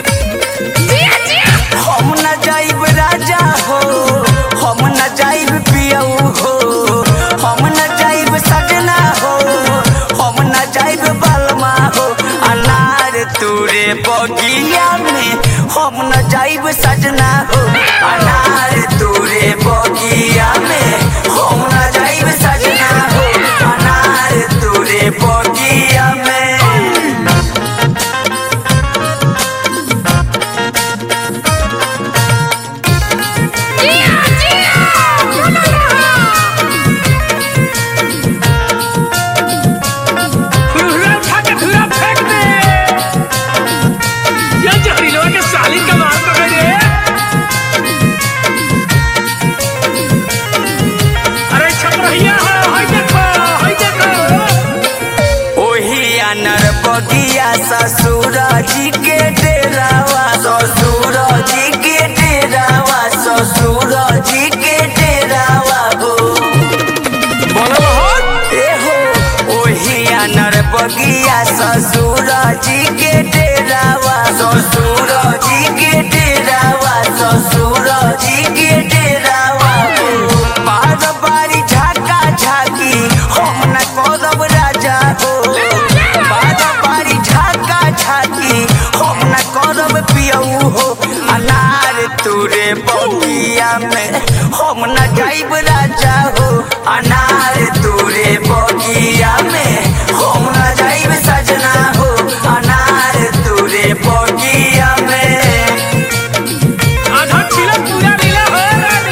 हम न जाइब राजा हो, हम न जाइब पियऊ हो, हम न जाइब सजना हो, हम न जाइब बलमा हो। अनार तूरे बगिया में हम न जाइब सजना हो, अनार तूरे बगिया में हम न जाइब सजना हो, अनार तूरे बगिया में। बगिया ससुर जी के डेरावा, ससुर जी के डेरावा, ससुर जी के डेरावा हो। ए हो ओही अनर बगिया ससुर जी के डेरावा, ससुर जी के डेरावा, ससुर जी के डेरावा हो। बार बारी झाका झाकी हम न करब राजा हो, हम न करब पियऊ हो। अनार तूरे बगिया में हम न जाइब राजा हो, अनार तूरे बगिया में हम न जाइब सजना हो, अनार तूरे बगिया में। आधा किलो पूरा मिला हो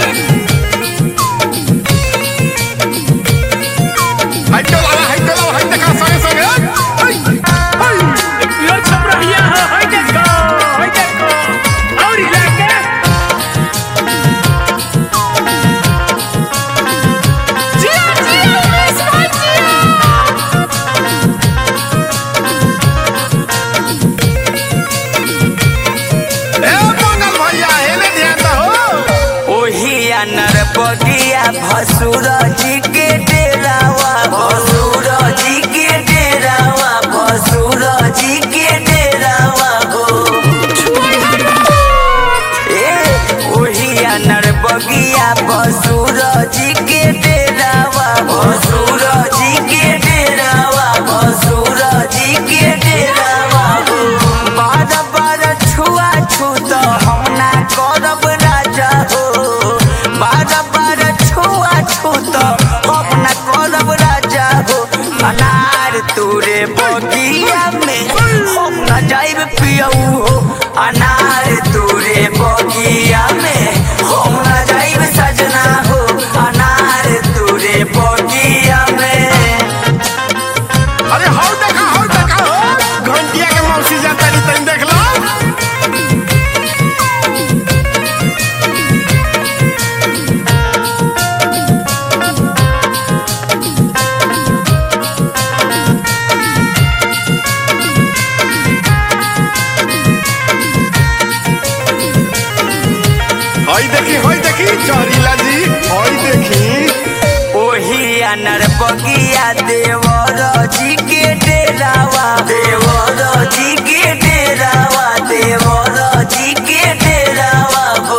बगिया भसुर जी के डेरावा, भसुर जी के डेरावा, भसुर जी के डेरावा हो। ओही अनर बगिया भसुर जी के डेरावा, भसुर जी के डेरावा, भसुर जी के डेरावा हो। बार बार छुआ छूत हम ना करब राजा हो, बार बार छुआ छूत हम न करब राजा हो। अनार तूरे बगिया में हम न जाइब पियऊ हो, अनार तूरे बगिया में हम न जाइब सजना हो, अनार तूरे बगिया में। अरे हो देखा हो घंटिया के मौसी जाता नहीं तनी देख लो। होई देखी जहरीला जी, होई देखी ओही अनर बगिया देवर जी के डेरावा, देवर जी के डेरावा, देवर जी के डेरावा हो।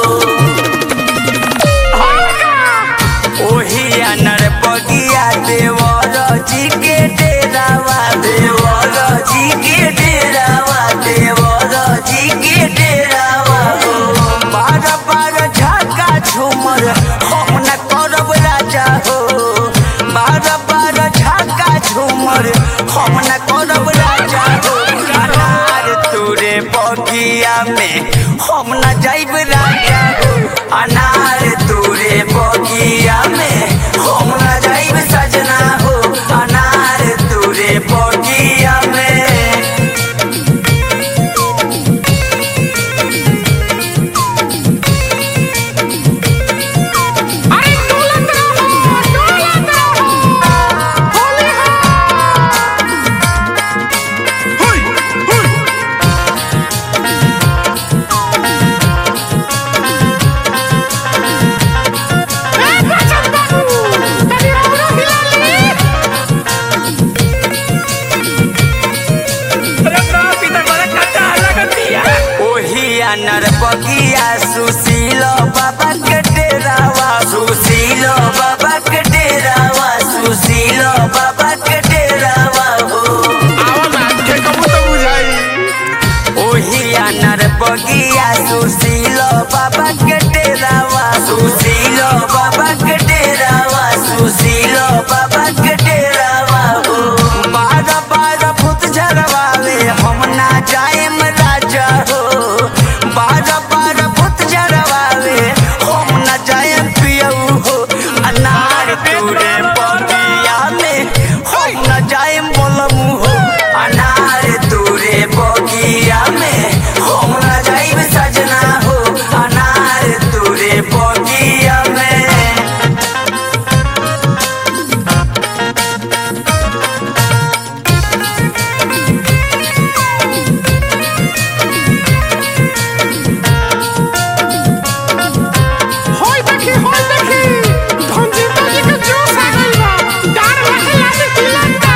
ओही अनर बगिया देवर जी के डेरावा, देवर जी के डेरावा, देवर जी के डेरावा हो। बार बार झाका झूमर हम न करब राजा हो, बार बार झाका झूमर हम न करब राजा हो। अनार तूरे बगिया में हम न जाइब राजा हो, अनार तूरे बगिया में हम न जाइब सजना हो, अनार तूरे बगिया में। Hey, नर बगिया सुशील बाबा के डेरावा सुशील बाबा के डेरावा सुशील बाबा के डेरावा हो आवा ना के कबू तो बुझाई ओहिया नर बगिया सुशील बाबा के डेरावा सुशील बाबा के डेरावा सुशील बाबा के डेरावा हो बारह बारह भूत झरवावे हम ना जाएम राजा हो बारह बारह भूत झरवावे हम ना जाएम पियऊ हो अनार तोरे बगिया में हम ना जाएम बोलमू हो अनार तोरे बगिया में हम ना जाएम सजना हो अनार तोरे बगिया में होय देखी धनजीता जी के जोश आ गइल बा डार लगे लागे तिलंगा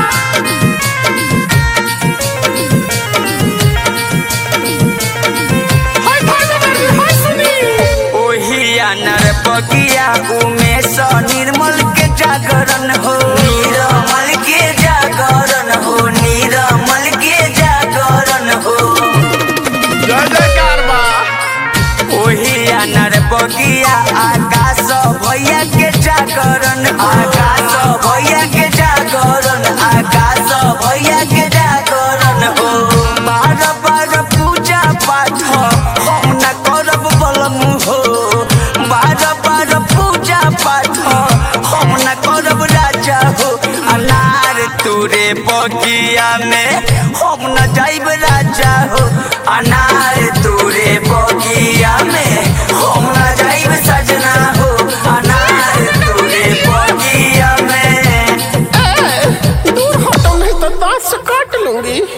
होय धनजीता जी होय सुनी ओहिया नर बगिया उमेश निर्मल के जागरण हो निर्मल के जागरण हो निर्मल के जागरण हो जय जयकार बा ओहिया नर बगिया आकाश भैया के जागरण आकाश भैया के जागरण आकाश भैया के जागरण हो बारह बारह पूजा पाठ हम न करब बलमु हो बारह बारह पूजा पाठ हम न करब राजा हो अनार तोरे बगिया में हम न जाइब राजा हो अनार तोरे बगिया में हम न जाइब सजना हो अनार तोरे बगिया में दूर हटो नहीं तो दांत से काट लूंगी